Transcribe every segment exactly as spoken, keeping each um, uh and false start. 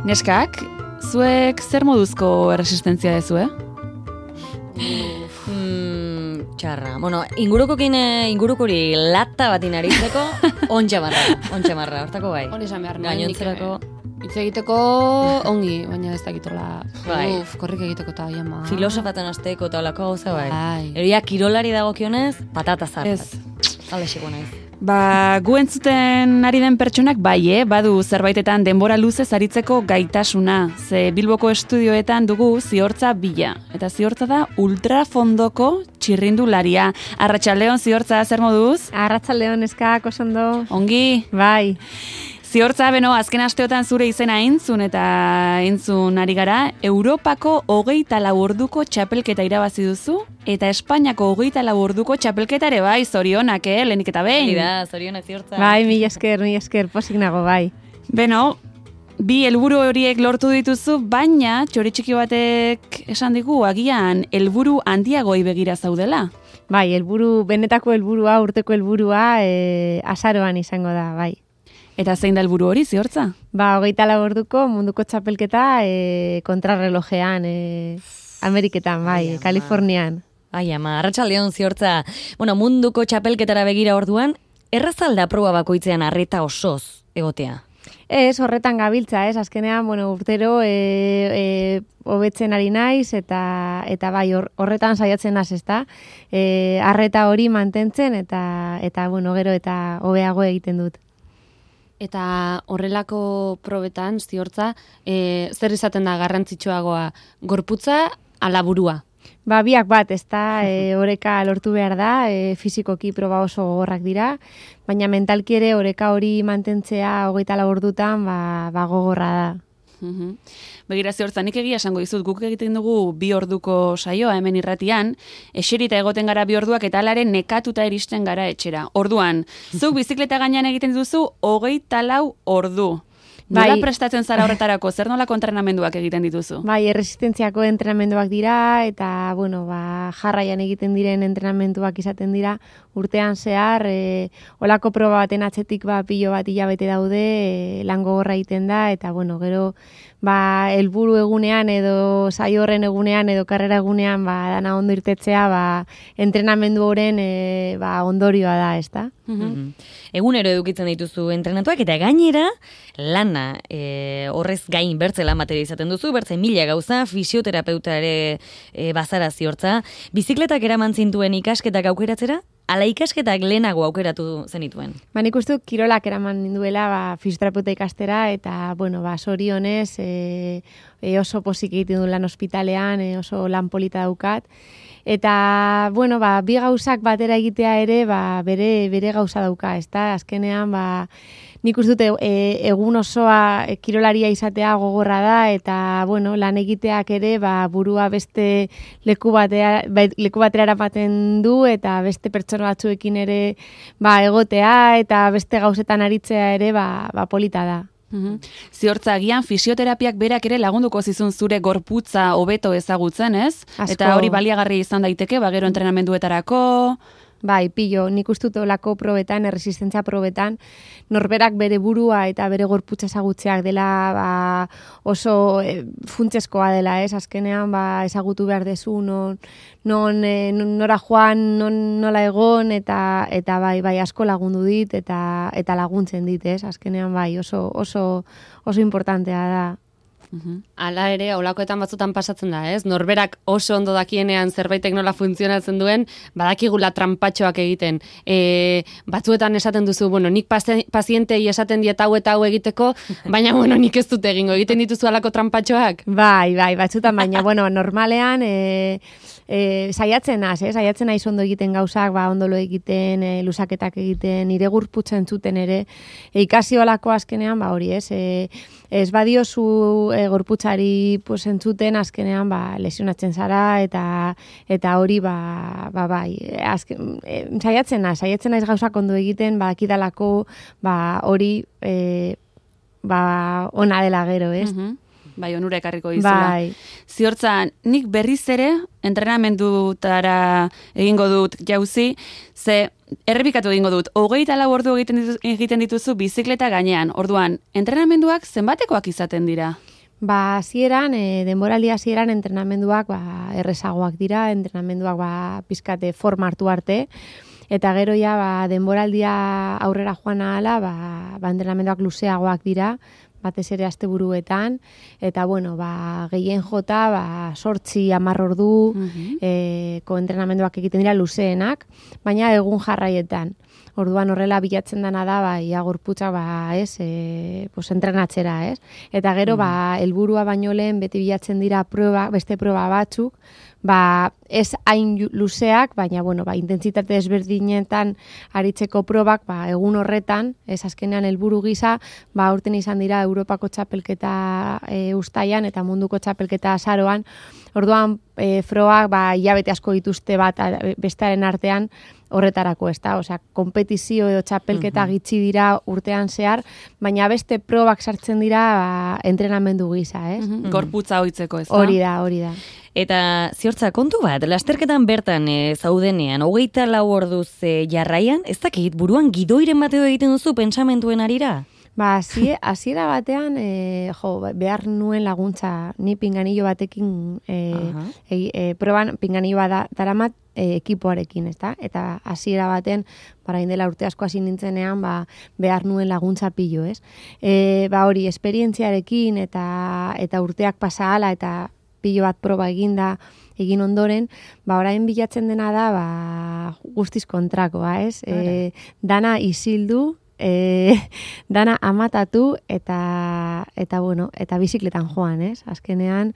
Neskak, zuek zer moduzko erresistentzia dezue? Mm, txarra. Bueno, ingurukokin ingurukuri lata batin aritzeko, ontxamarra, ontxamarra, hortako bai. Hori esan behar, gainontzerako... Hitz egiteko ongi, baina ez dakitola. Bai. Uf, korrik egiteko eta jama. Filosofaten azteko eta olako gauza bai. Bai. Eroia kirolari dagokionez, patata zartat. Ez. Alexiko naiz. Ba, gu entzuten ari den pertsonak bai, eh? Badu zerbaitetan denbora luzez aritzeko gaitasuna. Ze Bilboko estudioetan dugu ziortza bila. Eta ziortza da ultrafondoko txirrindularia. Arratsaldeon ziortza, zer moduz? Arratsaldeon eskak, osondo. Ongi? Bai. Ziortza, beno, azken asteotan zure izena entzun eta entzun ari gara, Europako hogeita lau orduko txapelketa irabazi duzu, eta Espainiako hogeita lau orduko txapelketare bai, zorionak, eh, lehenik eta behin. Hori da, zorionak ziortza. Bai, mila esker, mila esker, posik nago, bai. Beno, bi helburu horiek lortu dituzu, baina txoritxiki batek esan digu, agian helburu handiagoi begira zaudela. Bai, helburu, benetako helburua, urteko helburua, e, azaroan izango da, bai. Eta zein da helburu hori, ziortza? Ba, hogeita lau orduko munduko txapelketa e, kontrarrelojean, e, Ameriketan, bai, Ai, Kalifornian. Ai, ama, arratsaldeon ziortza. Bueno, munduko txapelketara begira orduan, errazalda proba bakoitzean arreta osoz egotea. Ez, horretan gabiltza, ez, azkenean, bueno, urtero e, e, hobetzen ari naiz, eta, eta bai, hor, horretan saiatzen naz, ezta, e, arreta hori mantentzen, eta, eta bueno, gero eta hobeago egiten dut. Eta horrelako probetan, ziortza, e, zer izaten da garrantzitsuagoa, gorputza ala burua? Ba, biak bat, ez da, e, oreka lortu behar da, e, fizikoki proba oso gogorrak dira, baina mentalki ere oreka hori mantentzea hogeita lau ordutan, ba, ba gogorra da. Uhum. Begira ziortza, nik egia esango dizut, guk egiten dugu bi orduko saioa hemen irratian, eserita egoten gara bi orduak eta alaren nekatuta iristen gara etxera. Orduan, zuk bizikleta gainean egiten duzu hogeita lau ordu. Nola Bai. prestatzen zara horretarako, zer nolako entrenamenduak egiten dituzu? Bai, erresistentziako entrenamenduak dira, eta, bueno, ba, jarraian egiten diren entrenamenduak izaten dira, urtean zehar, e, olako proba baten atzetik, ba, pilo bat hilabete daude, e, lan gogorra egiten da, eta, bueno, gero, ba, helburu egunean, edo saio horren egunean, edo karrera egunean, ba, dana ondo irtetzea, ba, entrenamendu horren, e, ba, ondorioa da, ez da? Mm-hmm. Egunero edukitzen dituzu entrenatuak, eta gainera, lana e, horrez gain bertze lan batera izaten duzu, bertze mila gauza, fisioterapeuta ere e, bazara ziortza. Bizikletak eraman zintuen ikasketak aukeratzera, ala ikasketak lehenago aukeratu zenituen? Ba, nik uste dut kirolak eraman ninduela, ba, fisioterapeuta ikastera, eta, bueno, ba, sorionez, e, e, oso pozik egiten du lan ospitalean, e, oso lan polita daukat. Eta, bueno, ba, bi gauzak batera egitea ere, ba, bere, bere gauza dauka, ezta? Azkenean, ba, nik uste dute e, egun osoa e, kirolaria izatea gogorra da, eta, bueno, lan egiteak ere, ba, burua beste leku batera, leku batera eramaten du, eta beste pertsona batzuekin ere, ba, egotea, eta beste gauzetan aritzea ere, ba, ba polita da. Uhum. Ziortza, agian fisioterapiak berak ere lagunduko zizun zure gorputza hobeto ezagutzen, ez? Asko. Eta hori baliagarri izan daiteke, ba, gero entrenamenduetarako... Bai, pillo, nik uste dut olako probetan, erresistentzia probetan, norberak bere burua eta bere gorputza ezagutzeak dela, ba, oso e, funtseskoa dela, ez? Azkenean, ba, ezagutu behar dezu, non, non e, nora joan, non, nola egon, eta eta bai, bai asko lagundu dit, eta eta laguntzen dit, ez? Azkenean, bai, oso, oso, oso importantea da. Hala ere, olakoetan batzutan pasatzen da, ez? Norberak oso ondo dakienean zerbaitek nola funtzionatzen duen, badakigula tranpatxoak egiten. E, batzuetan esaten duzu, bueno, nik pazientei esaten diet hau eta hau egiteko, baina, bueno, nik ez dut egingo. Egiten dituzu halako tranpatxoak? Bai, bai, batzutan, baina, bueno, normalean... E, E, saiatzen naz, eh? saiatzen naiz ondo egiten gauzak, ba, ondolo egiten, e, luzaketak egiten, nire gorputza entzuten ere, e, ikasi olako azkenean, ba, hori ez, e, ez badiozu e, gorputzari pues, entzuten azkenean, ba, lesionatzen zara, eta eta hori, ba, ba, bai, azken, e, saiatzen naz, saiatzen naiz gauzak ondo egiten, ba, akidalako, ba, hori, e, ba, ona dela gero, ez? Uhum. Bai, onura ekarriko dizula. Bai. Ziortza, nik berriz ere entrenamendutara egingo dut jauzi, ze errepikatu egingo dut, hogeita lau ordu egiten dituzu, egiten dituzu bizikleta gainean. Orduan, entrenamenduak zenbatekoak izaten dira? Ba, hasieran, e, denboraldi hasieran entrenamenduak ba, errezagoak dira, entrenamenduak ba, pizkate forma hartu arte, eta gero ja ba, denboraldia aurrera joan ahala, ba, ba, entrenamenduak luzeagoak dira, batez ere asteburuetan, eta bueno, ba, gehien jota, ba, sortzi hamar ordu, mm-hmm. e, ko entrenamenduak egiten dira luzeenak, baina egun jarraietan. Orduan horrela bilatzen dana da, ba, ia gorputza, ba, ez, e, pues, entrenatzera, ez? Eta gero, mm. ba, helburua baino lehen beti bilatzen dira proba, beste proba batzuk, ba, ez hain luzeak, baina, bueno, ba, intentsitate desberdinetan aritzeko probak, ba, egun horretan, ez azkenean helburu gisa, ba, aurten izan dira Europako txapelketa e, ustaian eta munduko txapelketa azaroan, orduan, e, froak, ba, hilabete asko dituzte bat bestearen artean, horretarako, ez da, osea, kompetizio edo txapelketa gitxi dira urtean zehar, baina beste probak sartzen dira ba, entrenamendu gisa, ez? Mm-hmm. Gorputza hoitzeko, ez da? Hori da, hori da. Eta ziortza, kontu bat, lasterketan bertan e, zaudenean, hogeita lau orduz e, jarraian, ez dakit, buruan gidoiren bateo egiten duzu pentsamentuen arira? Ba, hasiera batean, e, jo, behar nuen laguntza, ni pinganillo batekin, e, uh-huh. e, e, proban pinganilloa da, daramat, E, ekipoarekin, ezta? Eta hasiera baten, parain dela urte asko hasi nintzenean, ba, behar nuen laguntza pilo, ez? E, ba hori, esperientziarekin eta eta urteak pasa hala eta pilo bat proba eginda, egin ondoren, ba orain bilatzen dena da, ba, guztiz kontrakoa, ez? E, dana isildu, E, dana amatatu eta eta bueno, eta bizikletan joan, ez? Azkenean,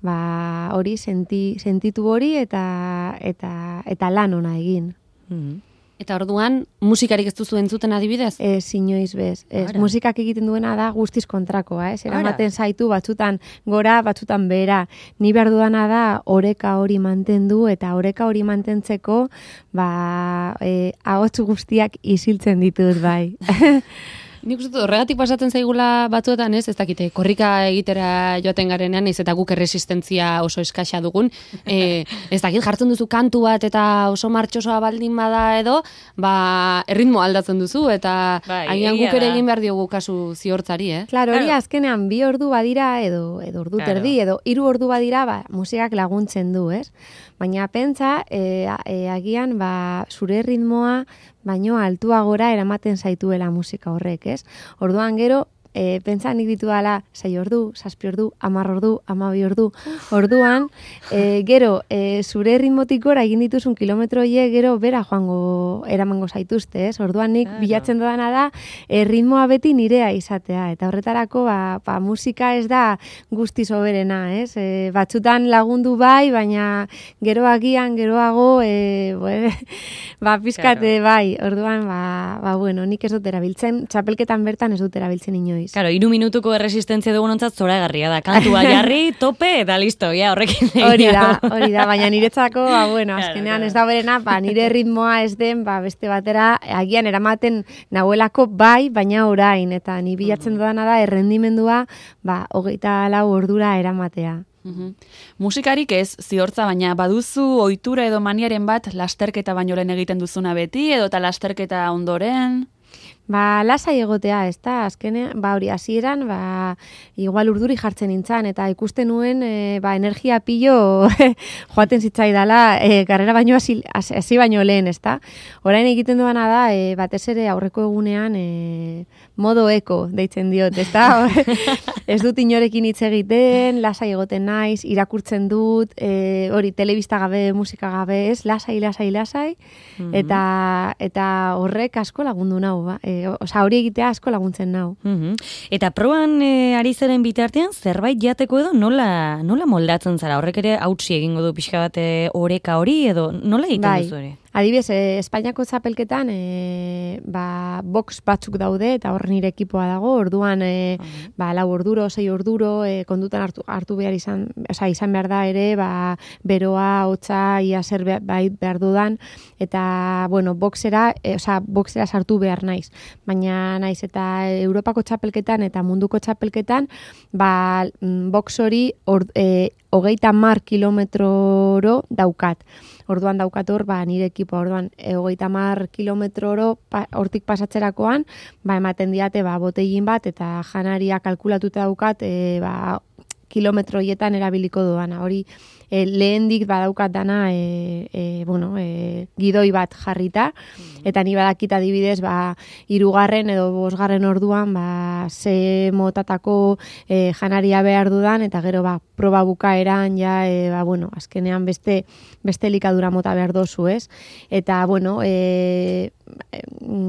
ba, hori senti, sentitu hori eta eta eta lan ona egin. Mm-hmm. Eta orduan, musikarik ez duzu entzuten adibidez? Ez, inoiz bez. Ez, musikak egiten duena da guztiz kontrakoa, ez? Eramaten zaitu batzutan gora, batzutan behera. Ni behar duana da oreka hori mantendu eta oreka hori mantentzeko ba, e, ahots guztiak isiltzen ditut bai. Nik uste horregatik pasatzen zaigula batzuetan, ez? Ez dakite, korrika egitera joaten garenean, ez eta guk erresistentzia oso eskaxa dugun. E, ez dakit, jartzen duzu kantu bat eta oso martxosoa baldin bada edo, ba, erritmo aldatzen duzu eta bai, agian guk ere egin behar diogu kasu ziortzari, eh? Claro, hori azkenean bi ordu badira edo edo ordu claro. terdi edo hiru ordu badira, ba, musikak laguntzen du, ez? Baina pentsa, e, e, agian, ba, zure ritmoa baino altuagora eramaten zaituela musika horrek, ez? Orduan gero, e, pentsa nik ditu dala, sei ordu, zazpi ordu, hamar ordu, hamabi ordu. Orduan, e, gero, e, zure ritmotik gora egin dituzun kilometro hiek gero bera joango eramango zaituzte, ez? Orduan nik claro. bilatzen dudana da, e, ritmoa beti nirea izatea. Eta horretarako, ba, ba, musika ez da guzti soberena, ez? E, batzutan lagundu bai, baina gero agian, geroago, e, bueno, ba, pizkate claro. bai. Orduan, ba, ba, bueno, nik ez dut erabiltzen, txapelketan bertan ez dut erabiltzen inoiz. Claro, iru minutuko erresistentzia dugunontzat zoragarria da. Kantua jarri, tope, eta listo, ja, horrekin. Hori da, hori da, baina niretzako, ba, bueno, azkenean ez da berena, ba, nire ritmoa ez den, ba, beste batera, agian eramaten nahuelako bai, baina orain, eta ni bilatzen dudana da, errendimendua, ba, hogeita lau ordura eramatea. Uhum. Musikarik ez ziortza, baina baduzu ohitura edo maniaren bat lasterketa baino lehen egiten duzuna beti, edo eta lasterketa ondoren? Ba, lasai egotea, ez da, azkenean, ba, hori, hasieran, ba, igual urduri jartzen nintzen, eta ikusten nuen, e, ba, energia pilo joaten zitzaidala, e, garrera baino hasi, hasi baino lehen, ez da. Orain egiten duana da, e, batez ere aurreko egunean, e, modo eko, deitzen diot, ez da. Ez dut inorekin hitz egiten, lasai egoten naiz, irakurtzen dut, e, hori, telebista gabe, musika gabe, ez, lasai, lasai, lasai, mm-hmm. eta, eta horrek asko lagundu nau, ba. E, Osa, hori egitea asko laguntzen nau. Mm-hmm. Eta proan e, ari zaren bitartean, zerbait jateko edo nola, nola moldatzen zara? Horrek ere hautsi egingo du pixka bat oreka hori edo nola egiten bai. Duzu ere? Adibidez, eh, Espainiako txapelketan eh, ba, box batzuk daude eta hor nire ekipoa dago, orduan eh, uh-huh. ba, lau orduro, sei orduro, eh, kondutan hartu, hartu behar izan, oza, izan behar da ere, ba, beroa, hotza, ia zer behar, behar dudan, eta, bueno, boxera, eh, oza, boxera sartu behar naiz. Baina naiz eta Europako txapelketan eta munduko txapelketan, ba, box hori or, eh, hogeita mar kilometroro daukat. Orduan daukat hor, ba, nire ekipo, orduan, e, hogeita mar kilometroro pa, hortik pasatzerakoan, ba, ematen diate, ba, boteilin bat, eta janaria kalkulatuta daukat, e, ba, kilometroietan erabiliko duana. Hori e, lehendik badaukat dana e, e, bueno, e, gidoi bat jarrita, eta ni badakit adibidez ba, irugarren edo bosgarren orduan ba, ze motatako e, janaria behar dudan, eta gero ba, proba bukaeran ja, e, ba, bueno, azkenean beste, beste likadura mota behar dozu, ez? Eta, bueno, e, e,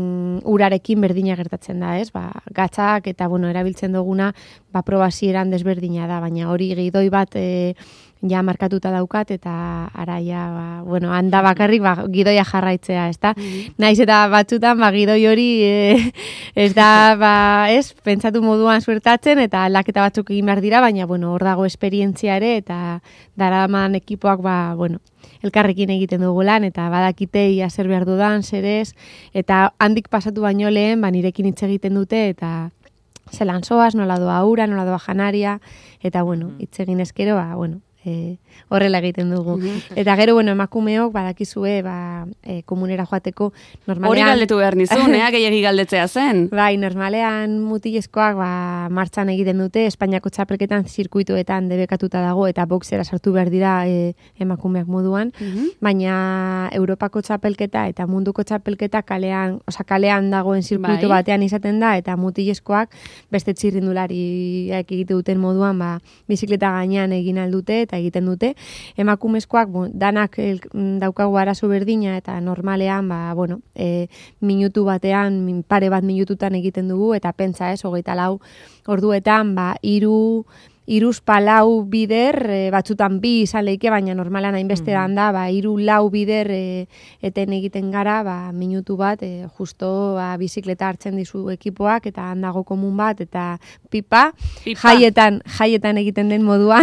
urarekin berdina gertatzen da, ez? Ba, gatzak eta, bueno, erabiltzen duguna, ba, proba zieran desberdina da, baina hori gidoi bat e, ja markatuta daukat, eta araia, ba, bueno, handa bakarrik ba, gidoia jarraitzea, ez da? Mm-hmm. Naiz eta batzutan, ba, gidoi hori e, ez da, ba, ez, pentsatu moduan suertatzen, eta aldaketa batzuk egin behar dira, baina, bueno, hor dago esperientzia ere, eta daraman ekipoak, ba, bueno, elkarrekin egiten dugu lan, eta badakite ia zer behar dudan, zer ez, eta handik pasatu baino lehen, ba, nirekin hitz egiten dute, eta zelan soaz, nola doa ura, nola doa janaria, eta, bueno, hitz egin eskero, ba, bueno, E, horrela egiten dugu. Eta gero, bueno, emakumeok badakizue ba, e, komunera joateko normalean... Hori galdetu behar nizun, eh? Gehiagi galdetzea zen. Bai, normalean mutilezkoak ba, martxan egiten dute, Espainiako txapelketan zirkuituetan debekatuta dago, eta boxera sartu behar dira e, emakumeak moduan, uh-huh. baina Europako txapelketa eta munduko txapelketa kalean, oza, kalean dagoen zirkuitu bai. Batean izaten da, eta mutilezkoak beste txirrindulariak egite duten moduan, ba, bizikleta gainean egin aldute, eta egiten dute. Emakumezkoak bon, danak el, daukagu arazo berdina, eta normalean, ba, bueno, e, minutu batean, pare bat minututan egiten dugu, eta pentsa ez, hogeita lau orduetan, ba, iru... Iruz palau bider, e, batzutan bi izan leike, baina normalan hainbeste mm-hmm. da, ba, iru lau bider e, eten egiten gara, ba, minutu bat, e, justo ba, bizikleta hartzen dizu ekipoak, eta handago komun bat, eta pipa, pipa. Jaietan, jaietan egiten den moduan,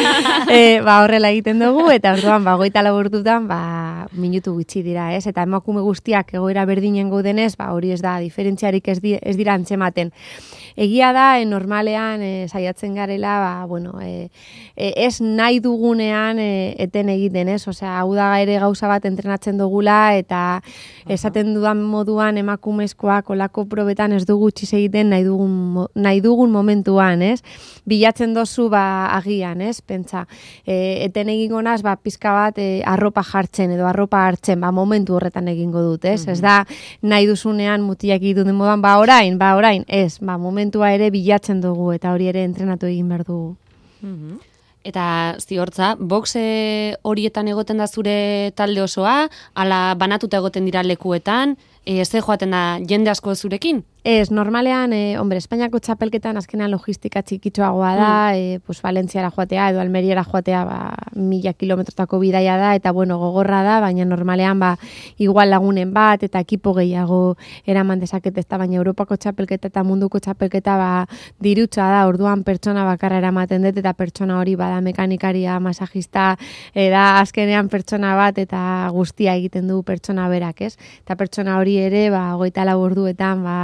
e, ba, horrela egiten dugu, eta orduan, ba, goita laburtutan, ba, minutu gutxi dira, ez? Eta emakume guztiak egoera berdinen gaudenez, ba, hori ez da, diferentziarik ez, di, ez dira antzematen. Egia da, e, normalean, e, saiatzen garela, ba, bueno, e, e, ez nahi dugunean e, eten egiten, ez? Osea, hau da ere gauza bat entrenatzen dugula, eta esaten dudan moduan emakumezkoak olako probetan ez dugu txiz egiten nahi dugun, nahi dugun momentuan, ez? Bilatzen dozu, ba, agian, ez? Pentsa, e, eten egingo naz, ba, pizka bat e, arropa jartzen edo arropa hartzen, ba, momentu horretan egingo dut, ez? Mm-hmm. Ez da, nahi duzunean mutiak egiten den moduan, ba, orain, ba, orain, ez, ba, momentua ere bilatzen dugu, eta hori ere entrenatu egin behar dugu. Mm-hmm. Eta ziortza, boxe horietan egoten da zure talde osoa, ala banatuta egoten dira lekuetan, e, ze joaten da jende asko zurekin? Ez, normalean, e, hombre, Espainiako txapelketan azkenean logistika txikitxoagoa da, mm. e, pues, Valentziara joatea edo Almeriara joatea ba, mila kilometrotako bidaia da, eta bueno, gogorra da, baina normalean ba, igual lagunen bat, eta ekipo gehiago eraman dezaket, ez da, baina Europako txapelketa eta munduko txapelketa ba, dirutza da, orduan pertsona bakarra eramaten dut, eta pertsona hori bada mekanikaria, masajista, da azkenean pertsona bat, eta guztia egiten du pertsona berak, ez? Eta pertsona hori ere, ba, hogeita lau orduetan, ba,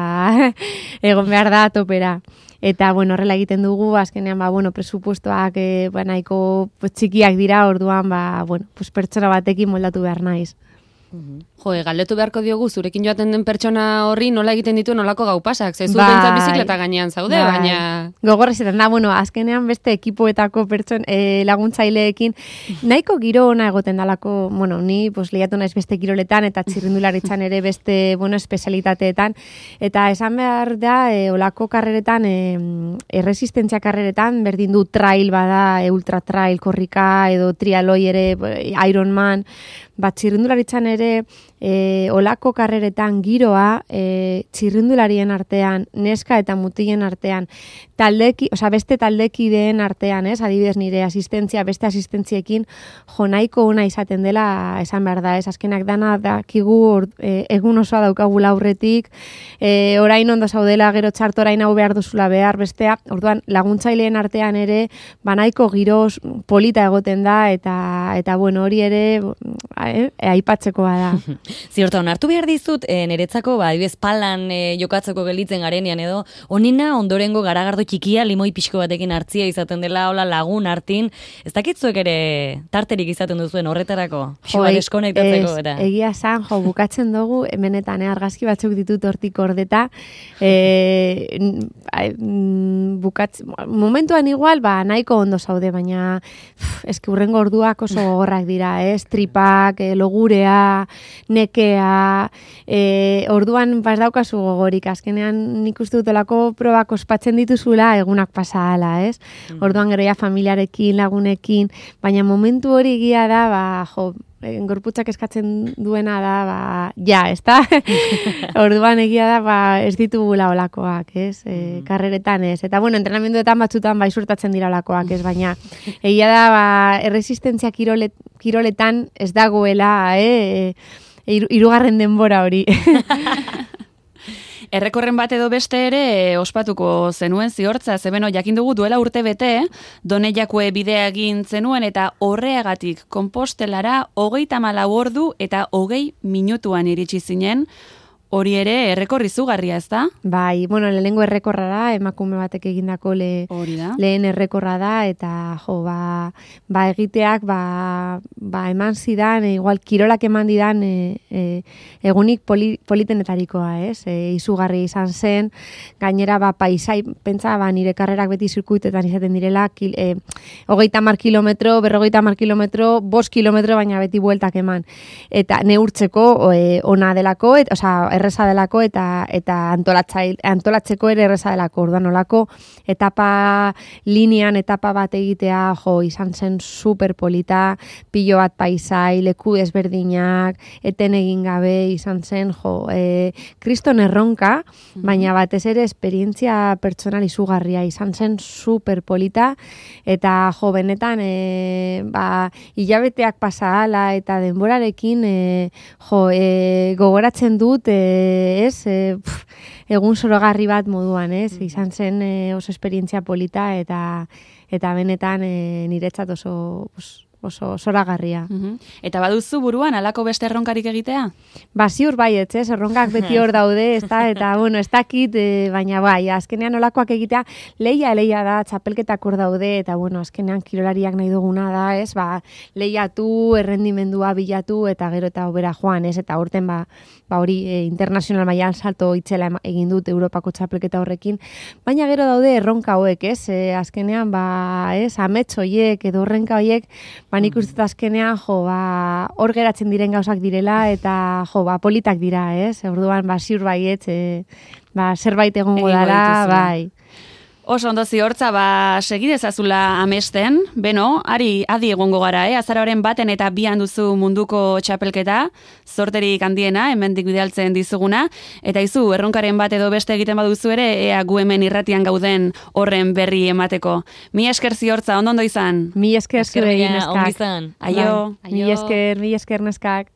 egon behar da topera. Eta, bueno, horrela egiten dugu, azkenean, ba, bueno, presupuestoak e, ba, nahiko pues, txikiak dira, orduan, ba, bueno, pues, pertsona batekin moldatu behar naiz. Jo, galdetu beharko diogu, zurekin joaten den pertsona horri nola egiten ditu nolako gau pasak, ze zu bai, bentsa bizikleta gainean zaude, bai. baina... Gogorrezetan da, bueno, azkenean beste ekipoetako pertson, e, laguntzaileekin, nahiko giro ona egoten dalako, bueno, ni pues, lehiatu naiz beste kiroletan, eta txirrindularitzan ere beste, bueno, espezialitateetan, eta esan behar da, e, olako karreretan, e, erresistentzia karreretan, berdin du trail bada, e, ultra trail, korrika, edo trialoi ere, Ironman, bat txirrindularitzan ere, e, olako karreretan giroa, e, txirrindularien artean, neska eta mutilen artean, taldeki, osea, beste taldekideen artean, ez? Adibidez nire asistentzia, beste asistentziekin jo nahiko ona izaten dela esan behar da, ez? Azkenak dana dakigu e, egun osoa daukagula aurretik, e, orain ondo zaudela, gero txarto orain hau behar duzula behar, bestea, orduan laguntzaileen artean ere, banaiko giroz polita egoten da, eta, eta bueno, hori ere, eh, aipatzeko nahikoa da. Ziorta, onartu behar dizut, e, niretzako, ba, adibidez, palan e, jokatzeko gelitzen garenean edo, onena ondorengo garagardo txikia limoi pixko batekin hartzia izaten dela, hola lagun hartin, ez dakitzuek ere tarterik izaten duzuen horretarako, pixua deskonektatzeko, eta. Egia zan, jo, bukatzen dugu, hemenetan, eh, argazki batzuk ditut hortik ordeta, e, bukatz, momentuan igual, ba, nahiko ondo zaude, baina pff, eski urrengo orduak oso gogorrak dira, eh? Tripak, eh, logurea, nekea, eh, orduan bas daukazu gogorik, azkenean nik uste dutelako probak ospatzen dituzula egunak pasa ala, ez? Orduan gero ja familiarekin, lagunekin, baina momentu hori egia da, ba, jo, gorputzak eskatzen duena da, ba, ja, ez da? Orduan egia da, ba, ez ditugula olakoak, ez? E, karreretan ez. Eta, bueno, entrenamenduetan batzutan bai surtatzen dira olakoak, ez? Baina, egia da, ba, erresistentzia kirolet, kiroletan ez dagoela, eh? E, hirugarren denbora hori. Errekorren bat edo beste ere ospatuko zenuen ziortza, zebeno jakin dugu duela urte bete, Doneiakue bidea egin zenuen eta horreagatik Konpostelara hogeita hamalau ordu eta hogei minutuan iritsi zinen, hori ere errekorri izugarria, ez da? Bai, bueno, lehenengo errekorra da, emakume batek egindako le, lehen errekorra da, eta jo, ba, ba egiteak, ba, ba eman zidan, e, igual kirolak eman didan e, e, egunik poli, politenetarikoa, ez? E, izugarri izan zen, gainera, ba, paisai, pentsa, ba, nire karrerak beti zirkuitetan izaten direla, kil, e, hogeita mar kilometro, berrogeita mar kilometro, bost kilometro, baina beti bueltak eman. Eta neurtzeko, e, ona delako, et, oza, erreza delako eta eta antolatzeko ere erreza delako. Orduan olako etapa linean etapa bat egitea, jo, izan zen super polita, pilo bat paisai, leku desberdinak, eten egin gabe izan zen, jo, e, kriston erronka, baina batez ere esperientzia pertsonal izugarria izan zen super polita, eta jo, benetan e, ba, hilabeteak pasa ala eta denborarekin e, jo, e, gogoratzen dut e, ez, e, pf, egun zorogarri bat moduan, ez, izan zen e, oso esperientzia polita eta eta benetan e, niretzat oso oso zoragarria. Uh-huh. Eta baduzu buruan halako beste erronkarik egitea? Ba, ziur baietz, ez, erronkak beti hor daude, ez da, eta, bueno, ez dakit, e, baina bai, azkenean olakoak egitea, leia, leia da, txapelketak hor daude, eta, bueno, azkenean kirolariak nahi duguna da, ez, ba, leiatu, errendimendua bilatu, eta gero eta obera joan, ez, eta urten, ba, ba hori, e, internazional mailan salto itzela egin dut Europako txapelketa horrekin, baina gero daude erronka hoek, ez, e, azkenean, ba, ez, amets hoiek, edo errenka hoiek, ba, nik uste azkenean, jo, ba, hor geratzen diren gauzak direla, eta, jo, ba, politak dira, ez? Orduan, ba, ziur baiet, e, ba, zerbait egongo dara, bai. Oso ondo ziortza, ba, segidezazula amesten, beno, ari adi egongo gara, eh? Azaroaren baten eta bian duzu munduko txapelketa, zorterik handiena, hemendik bidaltzen dizuguna, eta izu, erronkaren bat edo beste egiten baduzu ere, ea gu hemen irratian gauden horren berri emateko. Mi esker ziortza, ondo ondo izan? Mi esker zure neskak. Ondo izan. Aio. Mi esker, mi esker neskak.